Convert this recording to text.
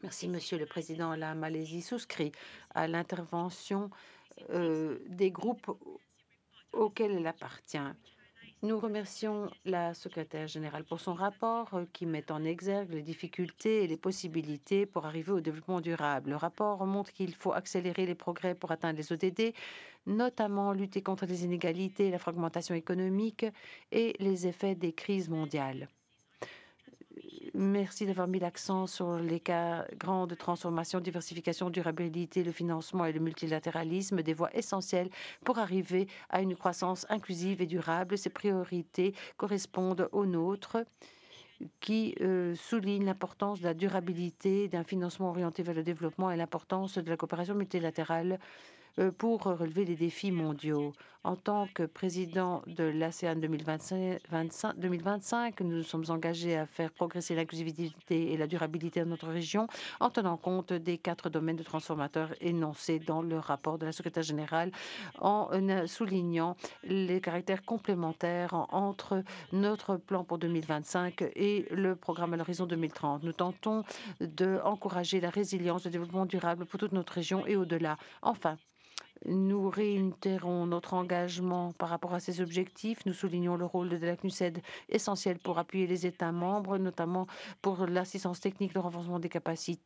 Merci, Monsieur le Président. La Malaisie souscrit à l'intervention des groupes auxquels elle appartient. Nous remercions la secrétaire générale pour son rapport qui met en exergue les difficultés et les possibilités pour arriver au développement durable. Le rapport montre qu'il faut accélérer les progrès pour atteindre les ODD, notamment lutter contre les inégalités, la fragmentation économique et les effets des crises mondiales. Merci d'avoir mis l'accent sur les cas grandes transformations, diversification, durabilité, le financement et le multilatéralisme, des voies essentielles pour arriver à une croissance inclusive et durable. Ces priorités correspondent aux nôtres qui soulignent l'importance de la durabilité, d'un financement orienté vers le développement et l'importance de la coopération multilatérale pour relever les défis mondiaux. En tant que président de l'ASEAN 2025, nous nous sommes engagés à faire progresser l'inclusivité et la durabilité de notre région en tenant compte des 4 domaines de transformateurs énoncés dans le rapport de la secrétaire générale, en soulignant les caractères complémentaires entre notre plan pour 2025 et le programme à l'horizon 2030. Nous tentons d'encourager la résilience, le développement durable pour toute notre région et au-delà. Enfin, nous réitérons notre engagement par rapport à ces objectifs. Nous soulignons le rôle de la CNUSED essentiel pour appuyer les États membres, notamment pour l'assistance technique, le renforcement des capacités